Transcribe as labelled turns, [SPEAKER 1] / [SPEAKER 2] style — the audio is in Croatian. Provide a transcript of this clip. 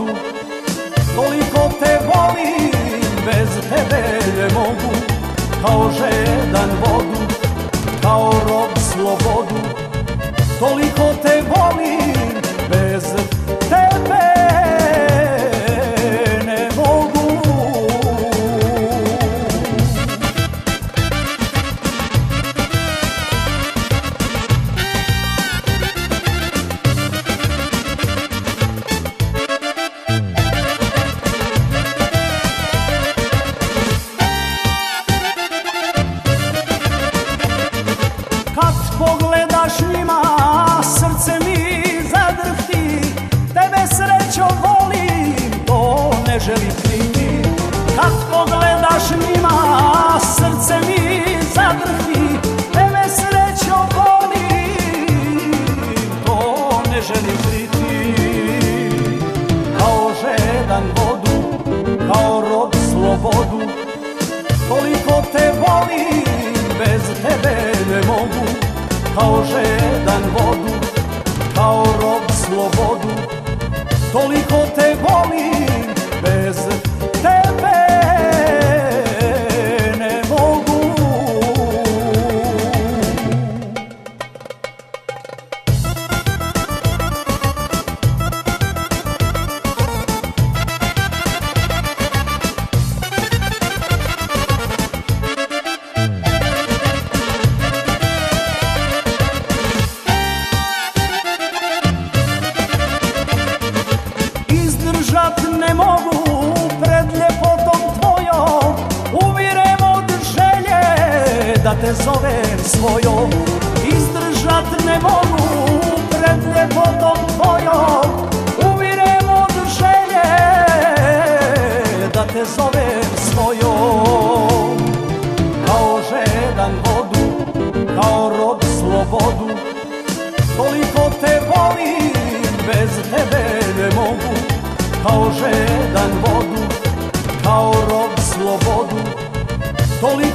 [SPEAKER 1] vodu. Toliko te volim, bez tebe ne mogu. Kao žedan vodu, kao rob slobodu. Toliko te volim, bez tebe ne mogu. Kad pogledaš njima, srce mi zadrhti. Tebe srećo volim, to ne želim kriti. Kad pogledaš njima, srce mi zadrhti. Tebe srećo volim, to ne želim kriti. Kao žedan vodu, kao rob slobodu. Toliko te volim, bez tebe ne mogu. Kao žedan vodu, kao rob slobodu. Toliko te volim, bez tebe ne mogu. Izdržat ne mogu pred ljepotom tvojom. Umirem od želje da te zovem svojom. Izdržat ne mogu pred ljepotom tvojom. Umirem od želje da te zovem svojom. Kao žedan vodu, kao rob slobodu. Toliko te volim, bez tebe ne mogu. Kao žedan vodu, kao rob slobodu. Toliko